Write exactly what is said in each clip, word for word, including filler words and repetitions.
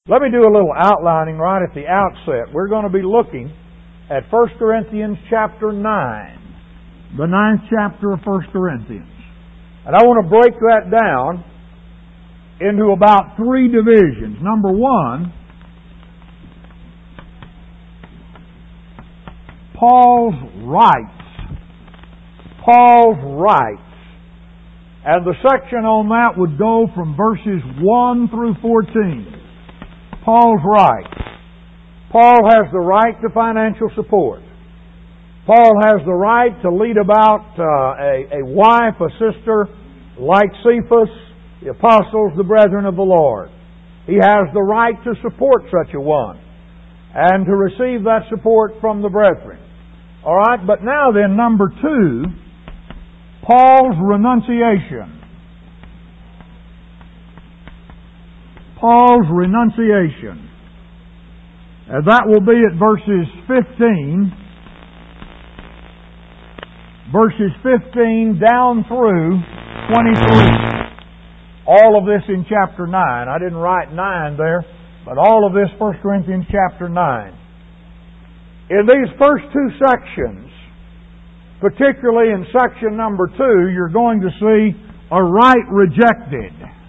Let me do a little outlining right at the outset. We're going to be looking at First Corinthians chapter nine, the ninth chapter of First Corinthians. And I want to break that down into about three divisions. Number one, Paul's rights. Paul's rights. And the section on that would go from verses one through fourteen. Paul's rights. Paul has the right to financial support. Paul has the right to lead about uh, a, a wife, a sister, like Cephas, the apostles, the brethren of the Lord. He has the right to support such a one and to receive that support from the brethren. All right, but now then, number two, Paul's renunciation. Paul's renunciation. And that will be at verses fifteen. Verses fifteen down through twenty-three. All of this in chapter nine. I didn't write nine there, but all of this First Corinthians chapter nine. In these first two sections, particularly in section number two, you're going to see a right rejected.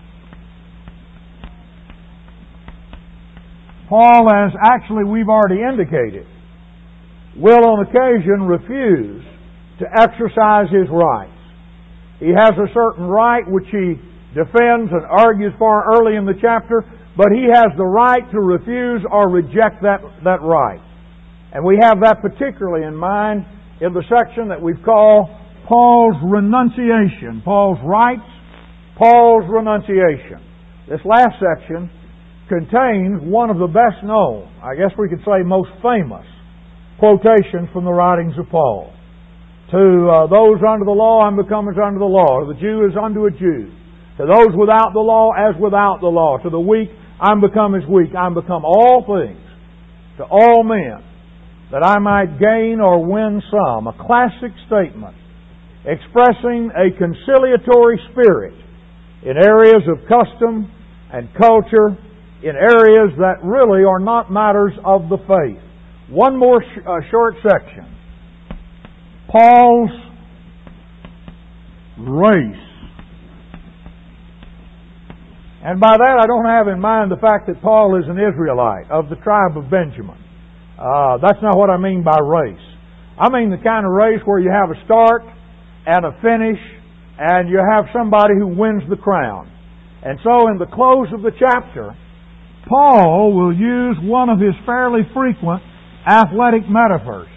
Paul, as actually we've already indicated, will on occasion refuse to exercise his rights. He has a certain right which he defends and argues for early in the chapter, but he has the right to refuse or reject that, that right. And we have that particularly in mind in the section that we've called Paul's renunciation. Paul's rights, Paul's renunciation. This last section contains one of the best known, I guess we could say most famous, quotations from the writings of Paul. To uh, those under the law, I'm become as under the law. To the Jew as unto a Jew. To those without the law, as without the law. To the weak, I'm become as weak. I'm become all things to all men, that I might gain or win some. A classic statement expressing a conciliatory spirit in areas of custom and culture, in areas that really are not matters of the faith. One more sh- uh, short section. Paul's race. And by that I don't have in mind the fact that Paul is an Israelite of the tribe of Benjamin. Uh, that's not what I mean by race. I mean the kind of race where you have a start and a finish and you have somebody who wins the crown. And so in the close of the chapter, Paul will use one of his fairly frequent athletic metaphors.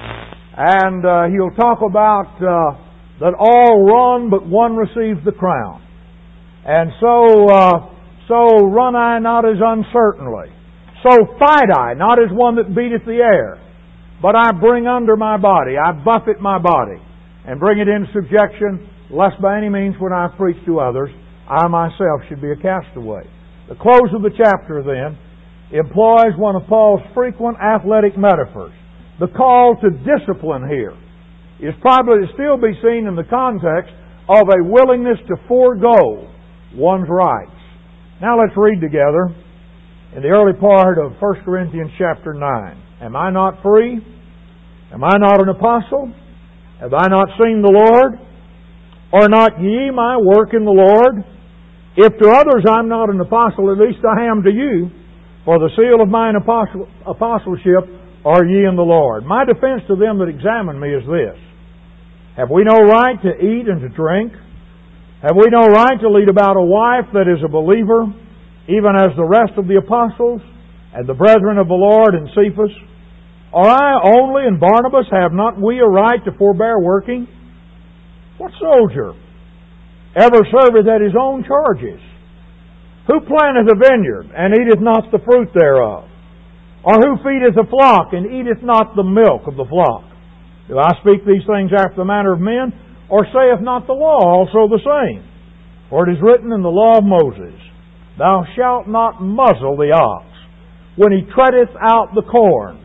And uh, he'll talk about uh, that all run but one receives the crown. And so, uh, so run I not as uncertainly. So fight I not as one that beateth the air. But I bring under my body, I buffet my body, and bring it into subjection, lest by any means when I preach to others, I myself should be a castaway. The close of the chapter, then, employs one of Paul's frequent athletic metaphors. The call to discipline here is probably to still be seen in the context of a willingness to forego one's rights. Now let's read together in the early part of First Corinthians chapter nine. Am I not free? Am I not an apostle? Have I not seen the Lord? Are not ye my work in the Lord? If to others I'm not an apostle, at least I am to you. For the seal of mine apostle, apostleship are ye in the Lord. My defense to them that examine me is this. Have we no right to eat and to drink? Have we no right to lead about a wife that is a believer, even as the rest of the apostles and the brethren of the Lord and Cephas? Are I only and Barnabas, have not we a right to forbear working? What soldier ever serveth at his own charges? Who planteth a vineyard, and eateth not the fruit thereof? Or who feedeth a flock, and eateth not the milk of the flock? Do I speak these things after the manner of men, or saith not the law also the same? For it is written in the law of Moses, Thou shalt not muzzle the ox when he treadeth out the corn.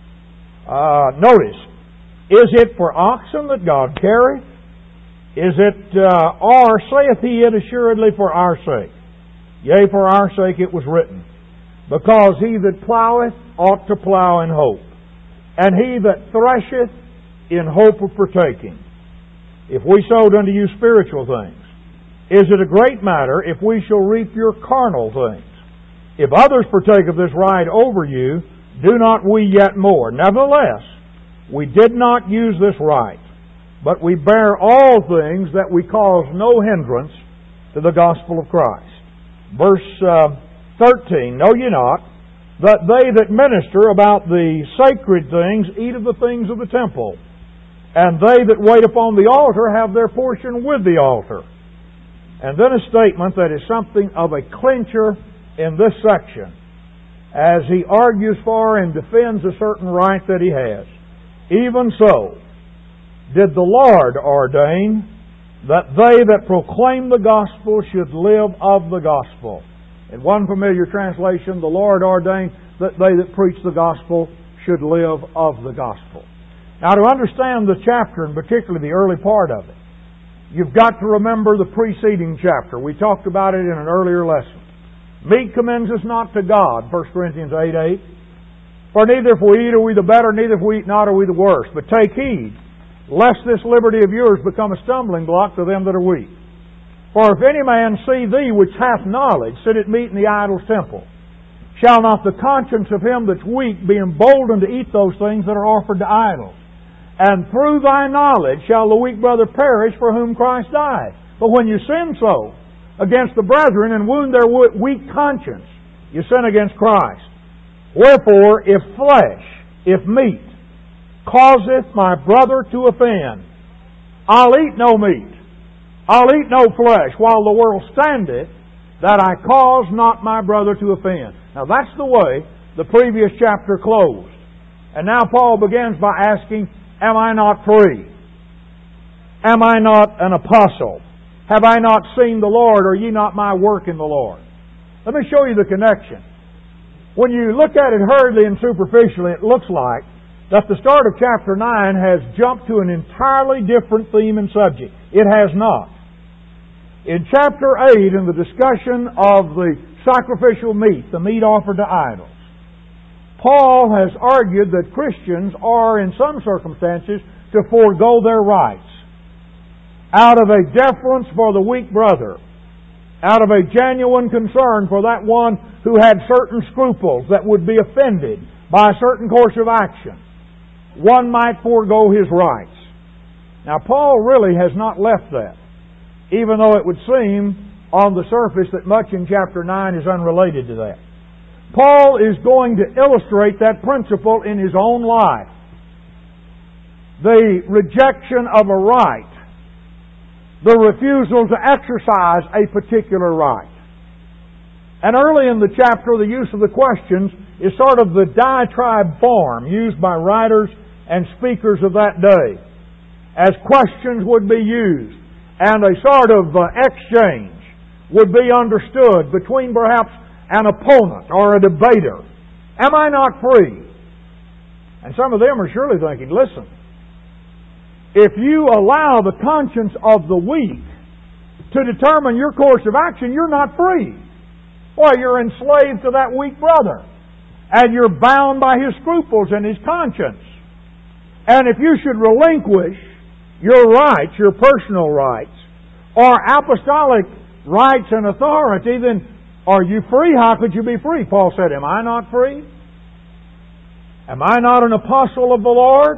Uh, notice, is it for oxen that God carrieth? Is it, uh, or saith he it assuredly for our sake? Yea, for our sake it was written, Because he that ploweth ought to plow in hope, and he that thresheth in hope of partaking. If we sowed unto you spiritual things, is it a great matter if we shall reap your carnal things? If others partake of this right over you, do not we yet more? Nevertheless, we did not use this right, but we bear all things that we cause no hindrance to the gospel of Christ. Verse uh, thirteen, know ye not that they that minister about the sacred things eat of the things of the temple, and they that wait upon the altar have their portion with the altar. And then a statement that is something of a clincher in this section, as he argues for and defends a certain right that he has. Even so, did the Lord ordain that they that proclaim the gospel should live of the gospel. In one familiar translation, the Lord ordained that they that preach the gospel should live of the gospel. Now, to understand the chapter, and particularly the early part of it, you've got to remember the preceding chapter. We talked about it in an earlier lesson. Meat commends us not to God, First Corinthians eight eight. For neither if we eat are we the better, neither if we eat not are we the worse. But take heed, lest this liberty of yours become a stumbling block to them that are weak. For if any man see thee which hath knowledge sit at meat in the idol's temple, shall not the conscience of him that's weak be emboldened to eat those things that are offered to idols? And through thy knowledge shall the weak brother perish for whom Christ died. But when you sin so against the brethren and wound their weak conscience, you sin against Christ. Wherefore, if flesh, if meat, causeth my brother to offend, I'll eat no meat, I'll eat no flesh, while the world standeth, that I cause not my brother to offend. Now that's the way the previous chapter closed. And now Paul begins by asking, am I not free? Am I not an apostle? Have I not seen the Lord? Are ye not my work in the Lord? Let me show you the connection. When you look at it hurriedly and superficially, it looks like that the start of chapter nine has jumped to an entirely different theme and subject. It has not. In chapter eight, in the discussion of the sacrificial meat, the meat offered to idols, Paul has argued that Christians are, in some circumstances, to forego their rights out of a deference for the weak brother, out of a genuine concern for that one who had certain scruples that would be offended by a certain course of action. One might forego his rights. Now, Paul really has not left that, even though it would seem on the surface that much in chapter nine is unrelated to that. Paul is going to illustrate that principle in his own life. The rejection of a right, the refusal to exercise a particular right. And early in the chapter, the use of the questions is sort of the diatribe form used by writers and speakers of that day, as questions would be used and a sort of uh, exchange would be understood between perhaps an opponent or a debater. Am I not free? And some of them are surely thinking, listen, if you allow the conscience of the weak to determine your course of action, you're not free. Why, you're enslaved to that weak brother, and you're bound by his scruples and his conscience. And if you should relinquish your rights, your personal rights, or apostolic rights and authority, then are you free? How could you be free? Paul said, am I not free? Am I not an apostle of the Lord?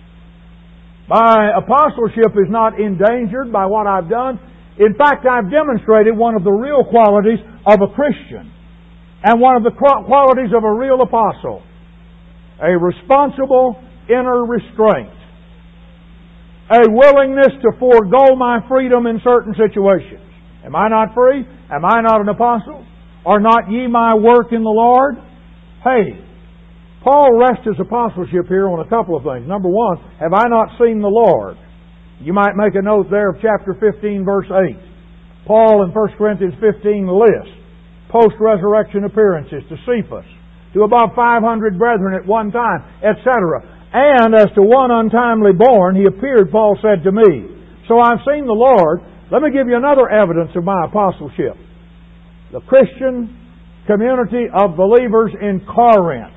My apostleship is not endangered by what I've done. In fact, I've demonstrated one of the real qualities of a Christian and one of the qualities of a real apostle. A responsible inner restraint. A willingness to forego my freedom in certain situations. Am I not free? Am I not an apostle? Are not ye my work in the Lord? Hey, Paul rests his apostleship here on a couple of things. Number one, have I not seen the Lord? You might make a note there of chapter fifteen, verse eight. Paul in First Corinthians fifteen lists post-resurrection appearances to Cephas, to about five hundred brethren at one time, et cetera. And as to one untimely born, he appeared, Paul said to me. So I've seen the Lord. Let me give you another evidence of my apostleship. The Christian community of believers in Corinth.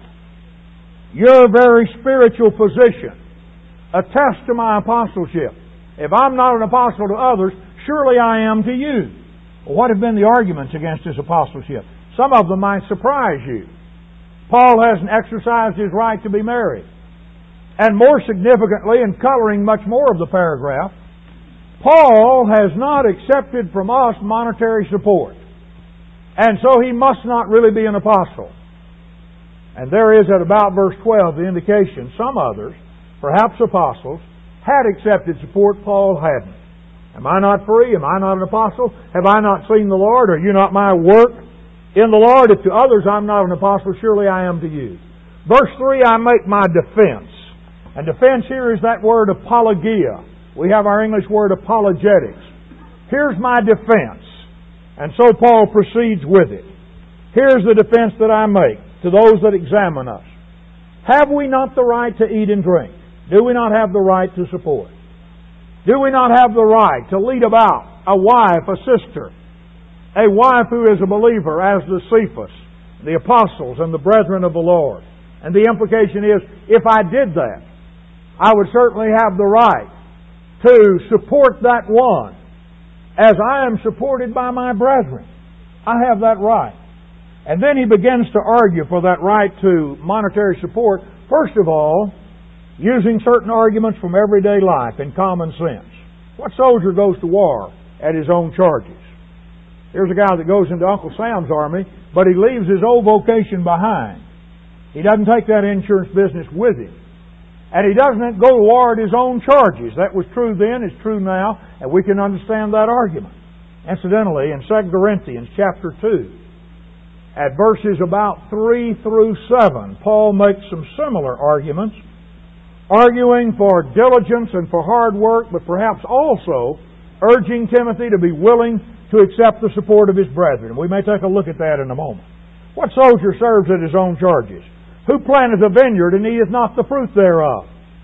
Your very spiritual position attests to my apostleship. If I'm not an apostle to others, surely I am to you. Well, what have been the arguments against his apostleship? Some of them might surprise you. Paul hasn't exercised his right to be married. And more significantly, and coloring much more of the paragraph, Paul has not accepted from us monetary support. And so he must not really be an apostle. And there is at about verse twelve the indication some others, perhaps apostles, had accepted support, Paul hadn't. Am I not free? Am I not an apostle? Have I not seen the Lord? Are you not my work in the Lord? If to others I'm not an apostle, surely I am to you. Verse three, I make my defense. And defense here is that word apologia. We have our English word apologetics. Here's my defense. And so Paul proceeds with it. Here's the defense that I make to those that examine us. Have we not the right to eat and drink? Do we not have the right to support? Do we not have the right to lead about a wife, a sister, a wife who is a believer, as the Cephas, the apostles, and the brethren of the Lord? And the implication is, if I did that, I would certainly have the right to support that one as I am supported by my brethren. I have that right. And then he begins to argue for that right to monetary support, first of all, using certain arguments from everyday life and common sense. What soldier goes to war at his own charges? Here's a guy that goes into Uncle Sam's army, but he leaves his old vocation behind. He doesn't take that insurance business with him. And he doesn't go to war at his own charges. That was true then, it's true now, and we can understand that argument. Incidentally, in Second Corinthians chapter two, at verses about three through seven, Paul makes some similar arguments, arguing for diligence and for hard work, but perhaps also urging Timothy to be willing to accept the support of his brethren. We may take a look at that in a moment. What soldier serves at his own charges? Who planteth a vineyard and eateth not the fruit thereof?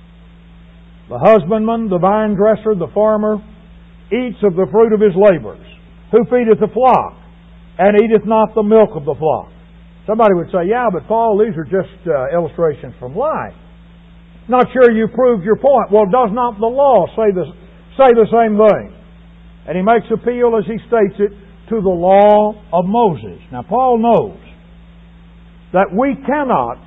The husbandman, the vine dresser, the farmer, eats of the fruit of his labors. Who feedeth the flock and eateth not the milk of the flock? Somebody would say, yeah, but Paul, these are just uh, illustrations from life. Not sure you proved your point. Well, does not the law say the, say the same thing? And he makes appeal, as he states it, to the law of Moses. Now, Paul knows that we cannot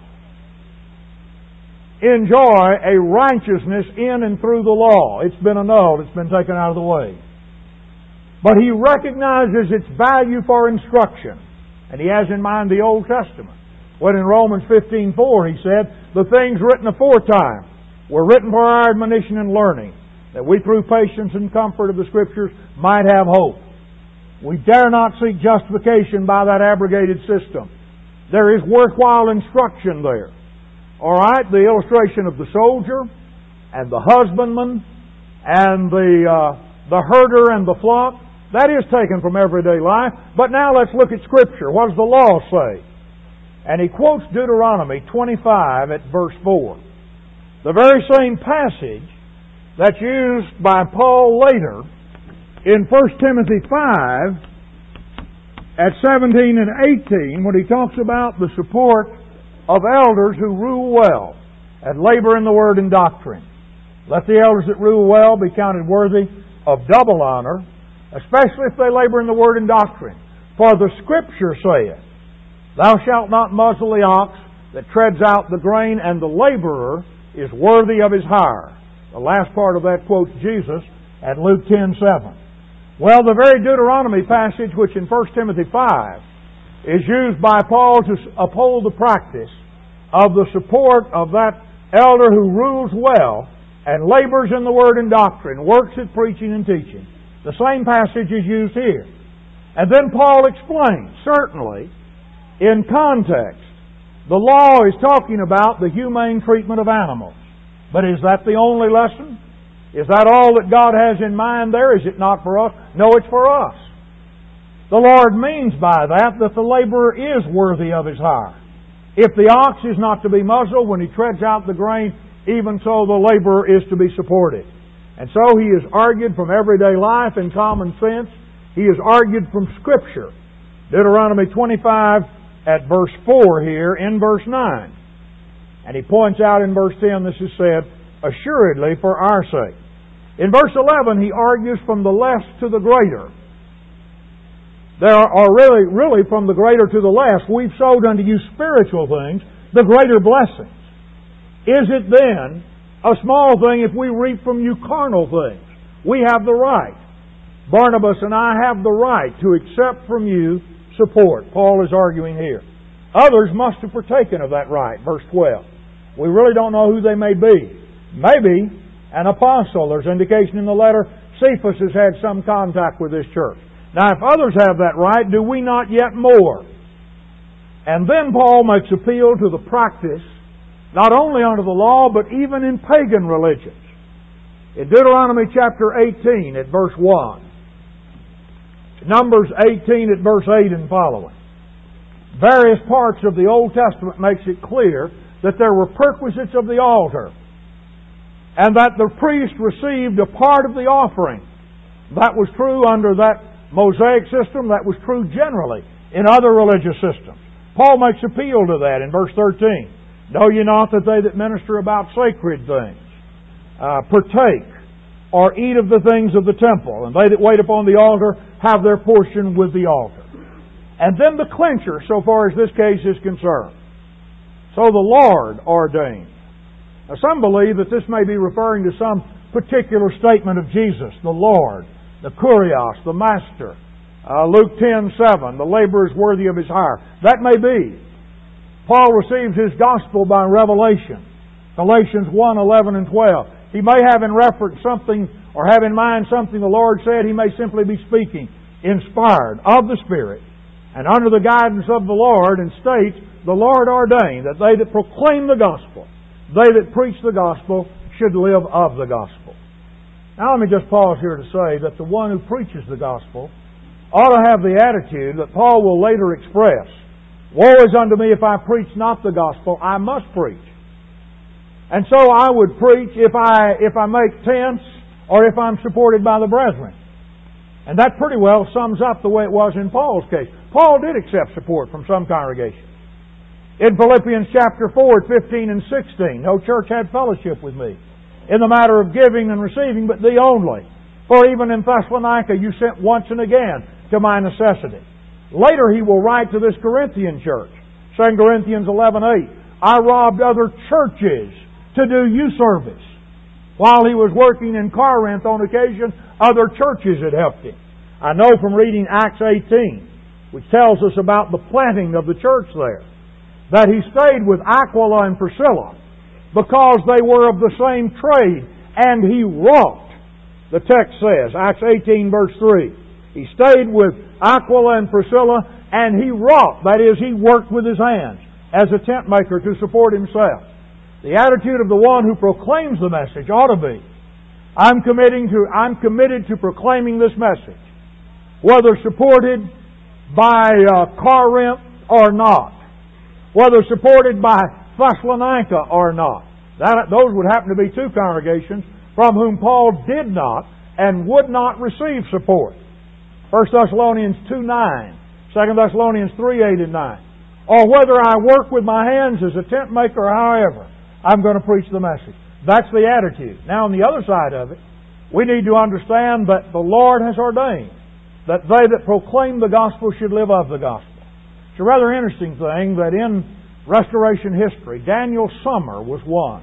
enjoy a righteousness in and through the law. It's been annulled. It's been taken out of the way. But he recognizes its value for instruction. And he has in mind the Old Testament. When in Romans fifteen four he said, the things written aforetime were written for our admonition and learning, that we through patience and comfort of the Scriptures might have hope. We dare not seek justification by that abrogated system. There is worthwhile instruction there. All right, the illustration of the soldier and the husbandman and the uh, the herder and the flock, that is taken from everyday life. But now let's look at Scripture. What does the law say? And he quotes Deuteronomy twenty-five at verse four. The very same passage that's used by Paul later in First Timothy five at seventeen and eighteen, when he talks about the support of elders who rule well and labor in the word and doctrine. Let the elders that rule well be counted worthy of double honor, especially if they labor in the word and doctrine. For the Scripture saith, thou shalt not muzzle the ox that treads out the grain, and the laborer is worthy of his hire. The last part of that quotes Jesus at Luke ten seven. Well, the very Deuteronomy passage, which in First Timothy five is used by Paul to uphold the practice of the support of that elder who rules well and labors in the word and doctrine, works at preaching and teaching. The same passage is used here. And then Paul explains, certainly, in context, the law is talking about the humane treatment of animals. But is that the only lesson? Is that all that God has in mind there? Is it not for us? No, it's for us. The Lord means by that that the laborer is worthy of his hire. If the ox is not to be muzzled when he treads out the grain, even so the laborer is to be supported. And so he is argued from everyday life and common sense. He is argued from Scripture. Deuteronomy twenty-five at verse four here in verse nine. And he points out in verse ten, this is said, assuredly for our sake. In verse eleven, he argues from the less to the greater. There are really, really from the greater to the less. We've sowed unto you spiritual things, the greater blessings. Is it then a small thing if we reap from you carnal things? We have the right. Barnabas and I have the right to accept from you support. Paul is arguing here. Others must have partaken of that right. Verse twelve. We really don't know who they may be. Maybe an apostle. There's indication in the letter Cephas has had some contact with this church. Now, if others have that right, do we not yet more? And then Paul makes appeal to the practice, not only under the law, but even in pagan religions. In Deuteronomy chapter eighteen at verse one, Numbers eighteen at verse eight and following, various parts of the Old Testament makes it clear that there were perquisites of the altar, and that the priest received a part of the offering. That was true under that Mosaic system. That was true generally in other religious systems. Paul makes appeal to that in verse thirteen. Know ye not that they that minister about sacred things uh, partake or eat of the things of the temple, and they that wait upon the altar have their portion with the altar. And then the clincher, so far as this case is concerned. So the Lord ordained. Now some believe that this may be referring to some particular statement of Jesus, the Lord, the Kurios, the Master. Uh, Luke ten seven, the laborer is worthy of his hire. That may be. Paul receives his gospel by revelation. Galatians one eleven and twelve. He may have in reference something, or have in mind something the Lord said. He may simply be speaking, inspired of the Spirit, and under the guidance of the Lord, and states, the Lord ordained that they that proclaim the gospel, they that preach the gospel, should live of the gospel. Now let me just pause here to say that the one who preaches the gospel ought to have the attitude that Paul will later express. Woe is unto me if I preach not the gospel, I must preach. And so I would preach if I if I make tents or if I'm supported by the brethren. And that pretty well sums up the way it was in Paul's case. Paul did accept support from some congregations. In Philippians chapter four, fifteen and sixteen, no church had fellowship with me in the matter of giving and receiving, but thee only. For even in Thessalonica you sent once and again to my necessity. Later he will write to this Corinthian church, Second Corinthians eleven eight, I robbed other churches to do you service. While he was working in Corinth on occasion, other churches had helped him. I know from reading Acts eighteen, which tells us about the planting of the church there, that he stayed with Aquila and Priscilla because they were of the same trade, and he wrought. The text says, Acts eighteen verse three, he stayed with Aquila and Priscilla, and he wrought. That is, he worked with his hands as a tent maker to support himself. The attitude of the one who proclaims the message ought to be, I'm committing to, I'm committed to proclaiming this message, whether supported by uh, Corinth or not, whether supported by Thessalonica or not. That, those would happen to be two congregations from whom Paul did not and would not receive support. First Thessalonians two nine, Second Thessalonians three eight and nine. Or whether I work with my hands as a tent maker or however, I'm going to preach the message. That's the attitude. Now on the other side of it, we need to understand that the Lord has ordained that they that proclaim the gospel should live of the gospel. It's a rather interesting thing that in Restoration history, Daniel Summer was one.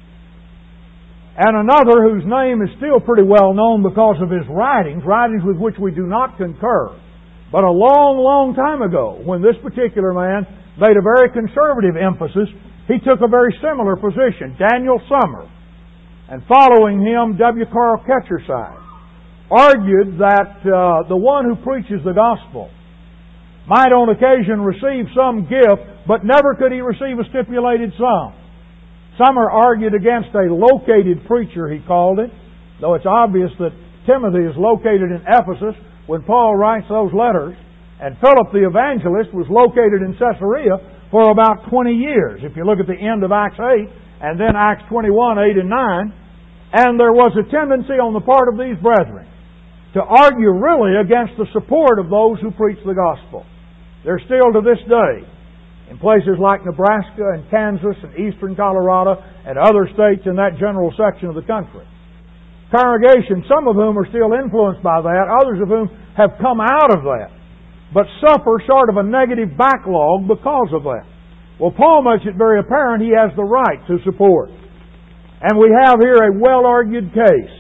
And another whose name is still pretty well known because of his writings, writings with which we do not concur. But a long, long time ago, when this particular man made a very conservative emphasis, he took a very similar position, Daniel Summer. And following him, W. Carl Ketcherside argued that uh, the one who preaches the gospel might on occasion receive some gift, but never could he receive a stipulated sum. Summer argued against a located preacher, he called it, though it's obvious that Timothy is located in Ephesus when Paul writes those letters, and Philip the evangelist was located in Caesarea for about twenty years, if you look at the end of Acts eight, and then Acts twenty-one, eight and nine, and there was a tendency on the part of these brethren to argue really against the support of those who preach the gospel. There's still to this day in places like Nebraska and Kansas and eastern Colorado and other states in that general section of the country. Congregations, some of whom are still influenced by that, others of whom have come out of that, but suffer sort of a negative backlog because of that. Well, Paul makes it very apparent he has the right to support. And we have here a well-argued case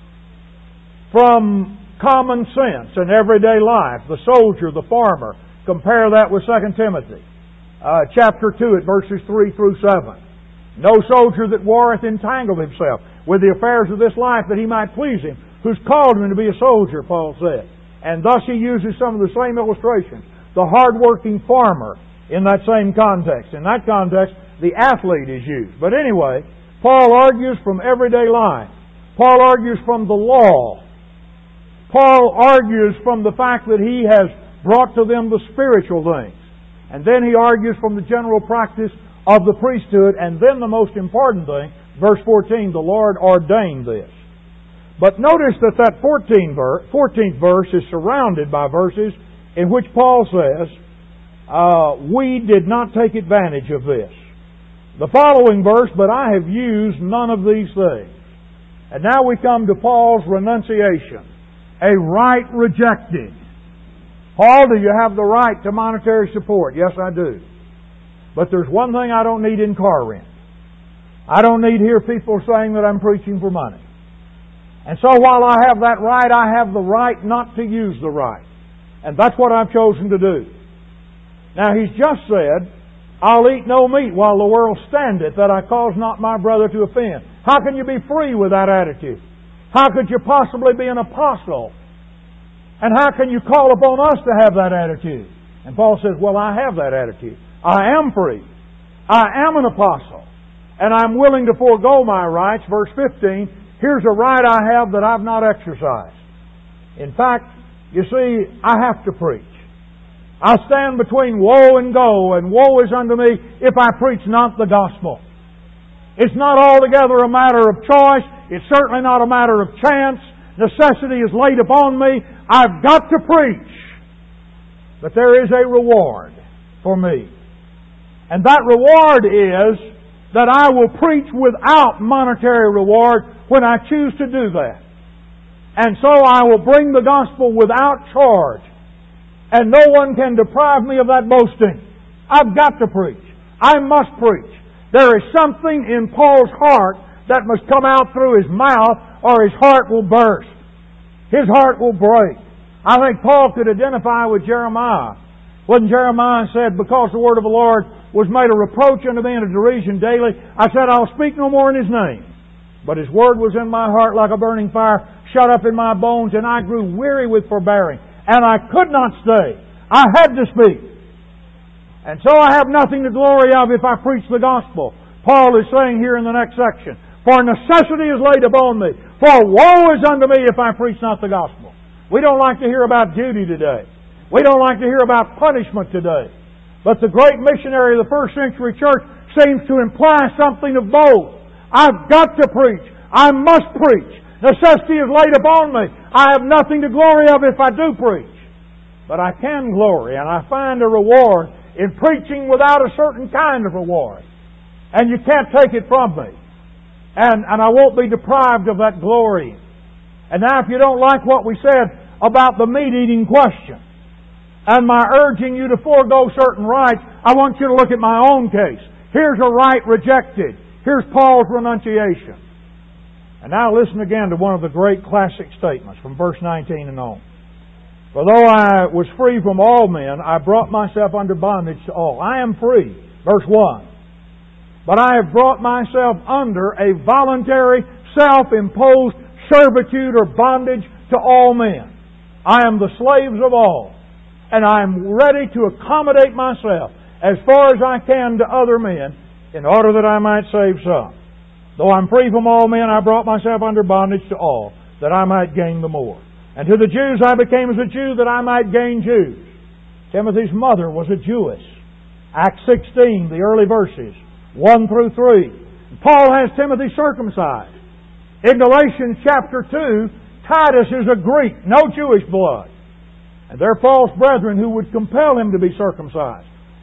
from common sense and everyday life. The soldier, the farmer. Compare that with Second Timothy uh, chapter two at verses three through seven. No soldier that warreth entangled himself with the affairs of this life that he might please him, who's called him to be a soldier, Paul said. And thus he uses some of the same illustrations. The hard-working farmer in that same context. In that context, the athlete is used. But anyway, Paul argues from everyday life. Paul argues from the law. Paul argues from the fact that he has brought to them the spiritual things. And then he argues from the general practice of the priesthood. And then the most important thing, verse fourteen, the Lord ordained this. But notice that that fourteenth verse is surrounded by verses in which Paul says, uh, we did not take advantage of this. The following verse, but I have used none of these things. And now we come to Paul's renunciation. A right rejected. Paul, do you have the right to monetary support? Yes, I do. But there's one thing I don't need in car rent. I don't need to hear people saying that I'm preaching for money. And so while I have that right, I have the right not to use the right. And that's what I've chosen to do. Now, he's just said, I'll eat no meat while the world standeth, that I cause not my brother to offend. How can you be free with that attitude? How could you possibly be an apostle? And how can you call upon us to have that attitude? And Paul says, well, I have that attitude. I am free. I am an apostle. And I'm willing to forego my rights. Verse fifteen, here's a right I have that I've not exercised. In fact, you see, I have to preach. I stand between woe and go, and woe is unto me if I preach not the gospel. It's not altogether a matter of choice. It's certainly not a matter of chance. Necessity is laid upon me. I've got to preach. But there is a reward for me. And that reward is that I will preach without monetary reward when I choose to do that. And so I will bring the gospel without charge. And no one can deprive me of that boasting. I've got to preach. I must preach. There is something in Paul's heart that must come out through his mouth or his heart will burst. His heart will break. I think Paul could identify with Jeremiah. When Jeremiah said, because the word of the Lord was made a reproach unto me and a derision daily, I said, I'll speak no more in His name. But His word was in my heart like a burning fire, shut up in my bones, and I grew weary with forbearing. And I could not stay. I had to speak. And so I have nothing to glory of if I preach the gospel. Paul is saying here in the next section, for necessity is laid upon me, for woe is unto me if I preach not the gospel. We don't like to hear about duty today. We don't like to hear about punishment today. But the great missionary of the first century church seems to imply something of both. I've got to preach. I must preach. Necessity is laid upon me. I have nothing to glory of if I do preach. But I can glory, and I find a reward in preaching without a certain kind of reward. And you can't take it from me. And, and I won't be deprived of that glory. And now if you don't like what we said about the meat-eating question, and my urging you to forego certain rights, I want you to look at my own case. Here's a right rejected. Here's Paul's renunciation. And now listen again to one of the great classic statements from verse nineteen and on. For though I was free from all men, I brought myself under bondage to all. I am free. Verse one. But I have brought myself under a voluntary, self-imposed servitude or bondage to all men. I am the slaves of all. And I am ready to accommodate myself as far as I can to other men in order that I might save some. Though I'm free from all men, I brought myself under bondage to all, that I might gain the more. And to the Jews I became as a Jew, that I might gain Jews. Timothy's mother was a Jewess. Acts sixteen, the early verses, one through three. Paul has Timothy circumcised. In Galatians chapter two, Titus is a Greek, no Jewish blood. And they're false brethren who would compel him to be circumcised.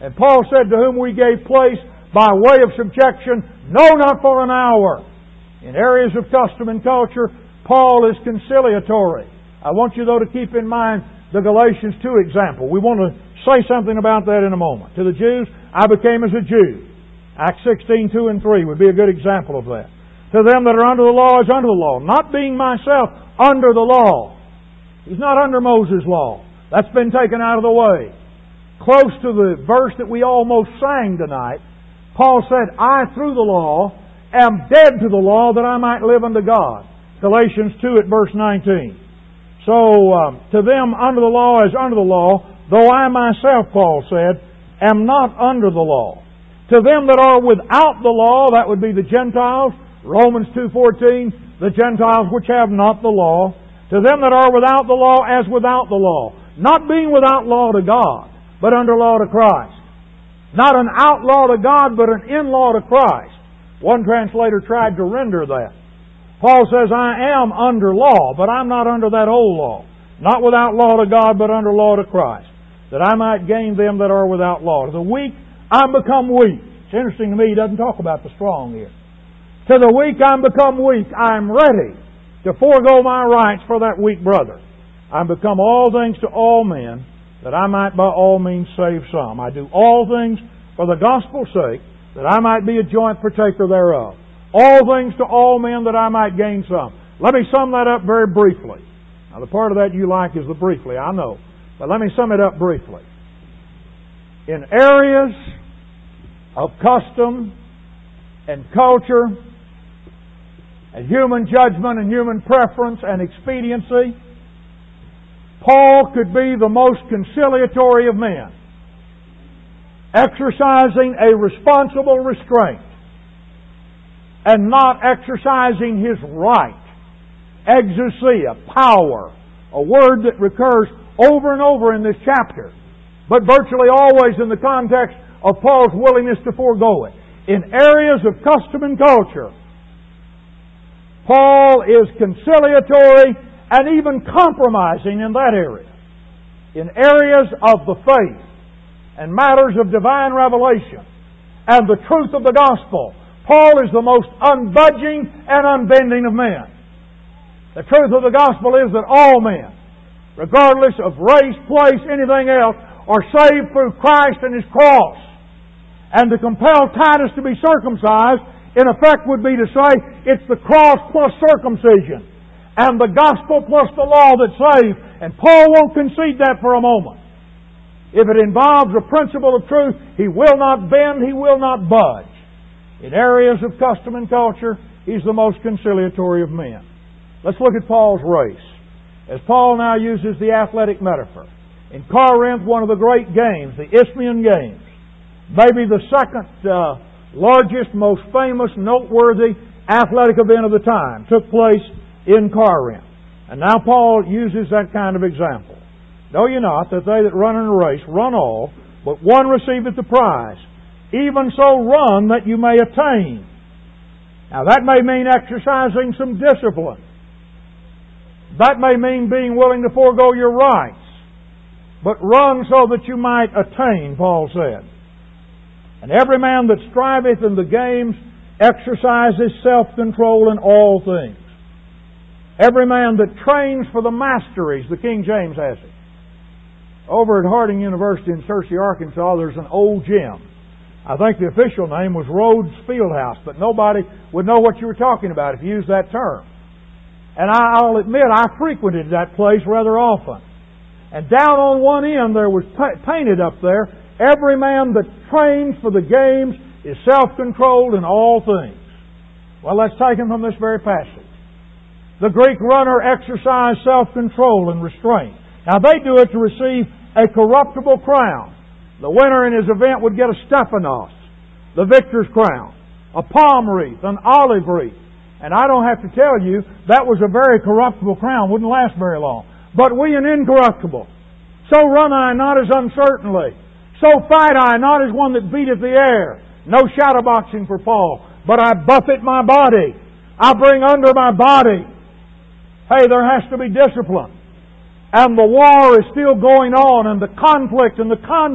And Paul said, to whom we gave place by way of subjection, no, not for an hour. In areas of custom and culture, Paul is conciliatory. I want you, though, to keep in mind the Galatians two example. We want to say something about that in a moment. To the Jews, I became as a Jew. Acts sixteen, two and three would be a good example of that. To them that are under the law is under the law, not being myself under the law. He's not under Moses' law. That's been taken out of the way. Close to the verse that we almost sang tonight, Paul said, I, through the law, am dead to the law that I might live unto God. Galatians two at verse nineteen. So, um, to them under the law is under the law, though I myself, Paul said, am not under the law. To them that are without the law, that would be the Gentiles, Romans two fourteen, the Gentiles which have not the law. To them that are without the law as without the law, not being without law to God, but under law to Christ. Not an outlaw to God, but an in-law to Christ. One translator tried to render that. Paul says, I am under law, but I'm not under that old law. Not without law to God, but under law to Christ, that I might gain them that are without law. To the weak, I'm become weak. It's interesting to me, he doesn't talk about the strong here. To the weak, I'm become weak. I'm ready to forego my rights for that weak brother. I'm become all things to all men, that I might by all means save some. I do all things for the gospel's sake, that I might be a joint partaker thereof. All things to all men, that I might gain some. Let me sum that up very briefly. Now, the part of that you like is the briefly, I know. But let me sum it up briefly. In areas of custom and culture and human judgment and human preference and expediency, Paul could be the most conciliatory of men, exercising a responsible restraint and not exercising his right. Exousia, power, a word that recurs over and over in this chapter, but virtually always in the context of Paul's willingness to forego it. In areas of custom and culture, Paul is conciliatory and even compromising in that area. In areas of the faith and matters of divine revelation and the truth of the gospel, Paul is the most unbudging and unbending of men. The truth of the gospel is that all men, regardless of race, place, anything else, are saved through Christ and His cross. And to compel Titus to be circumcised, in effect, would be to say it's the cross plus circumcision and the gospel plus the law that saves. And Paul won't concede that for a moment. If it involves a principle of truth, he will not bend, he will not budge. In areas of custom and culture, he's the most conciliatory of men. Let's look at Paul's race. As Paul now uses the athletic metaphor. In Corinth, one of the great games, the Isthmian Games, maybe the second uh, largest, most famous, noteworthy athletic event of the time, took place in Corinth. And now Paul uses that kind of example. Know ye not that they that run in a race run all, but one receiveth the prize. Even so run that you may attain. Now that may mean exercising some discipline. That may mean being willing to forego your rights. But run so that you might attain, Paul said. And every man that striveth in the games exercises self-control in all things. Every man that trains for the masteries, the King James has it. Over at Harding University in Searcy, Arkansas, there's an old gym. I think the official name was Rhodes Fieldhouse, but nobody would know what you were talking about if you used that term. And I'll admit, I frequented that place rather often. And down on one end there was painted up there, every man that trains for the games is self-controlled in all things. Well, that's taken from this very passage. The Greek runner exercised self-control and restraint. Now they do it to receive a corruptible crown. The winner in his event would get a Stephanos, the victor's crown, a palm wreath, an olive wreath. And I don't have to tell you, that was a very corruptible crown. Wouldn't last very long. But we an incorruptible. So run I not as uncertainly. So fight I not as one that beateth the air. No shadowboxing for Paul. But I buffet my body. I bring under my body. Hey, there has to be discipline. And the war is still going on, and the conflict and the contest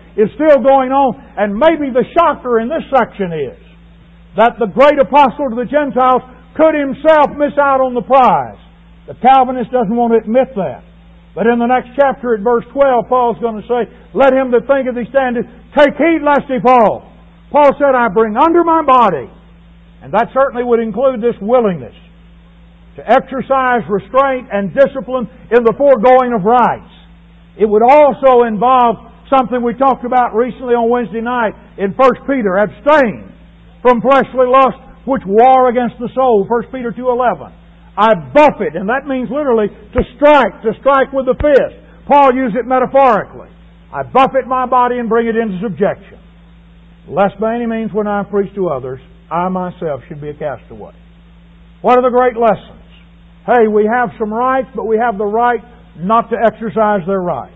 is still going on. And maybe the shocker in this section is that the great apostle to the Gentiles could himself miss out on the prize. The Calvinist doesn't want to admit that. But in the next chapter at verse twelve, Paul's going to say, let him that thinketh he standeth take heed lest he fall. Paul said, I bring under my body. And that certainly would include this willingness to exercise restraint and discipline in the foregoing of rights. It would also involve something we talked about recently on Wednesday night in First Peter. Abstain from fleshly lust which war against the soul. First Peter two eleven. I buffet, and that means literally to strike, to strike with the fist. Paul used it metaphorically. I buffet my body and bring it into subjection. Lest by any means when I preach to others, I myself should be a castaway. What are the great lessons? Hey, we have some rights, but we have the right not to exercise their rights.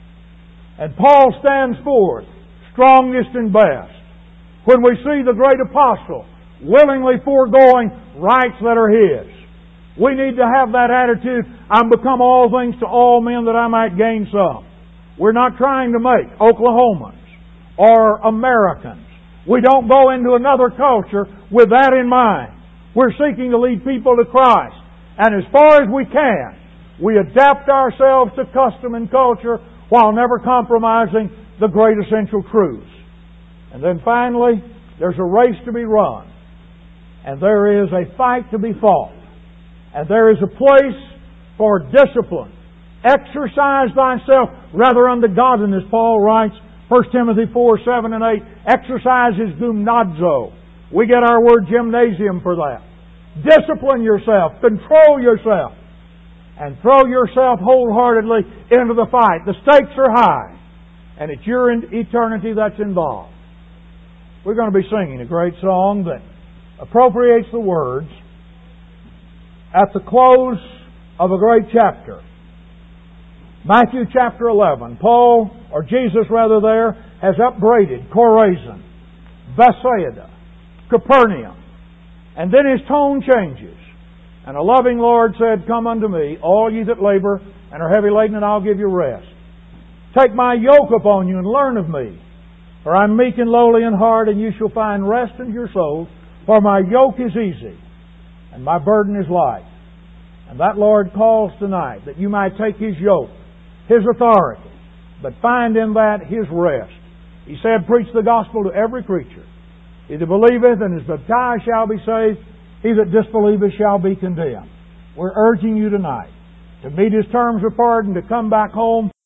And Paul stands forth, strongest and best, when we see the great apostle willingly foregoing rights that are his. We need to have that attitude, I'm become all things to all men that I might gain some. We're not trying to make Oklahomans or Americans. We don't go into another culture with that in mind. We're seeking to lead people to Christ. And as far as we can, we adapt ourselves to custom and culture while never compromising the great essential truths. And then finally, there's a race to be run. And there is a fight to be fought. And there is a place for discipline. Exercise thyself rather unto godliness, Paul writes, First Timothy four, seven and eight. Exercise is gymnazo. We get our word gymnasium for that. Discipline yourself. Control yourself. And throw yourself wholeheartedly into the fight. The stakes are high. And it's your eternity that's involved. We're going to be singing a great song that appropriates the words at the close of a great chapter. Matthew chapter eleven. Paul, or Jesus rather there, has upbraided Chorazin, Bethsaida, Capernaum. And then his tone changes. And a loving Lord said, Come unto me, all ye that labor and are heavy laden, and I'll give you rest. Take my yoke upon you and learn of me. For I'm meek and lowly in heart, and you shall find rest in your souls. For my yoke is easy, and my burden is light. And that Lord calls tonight that you might take His yoke, His authority, but find in that His rest. He said, Preach the gospel to every creature. He that believeth and is baptized shall be saved. He that disbelieveth shall be condemned. We're urging you tonight to meet His terms of pardon, to come back home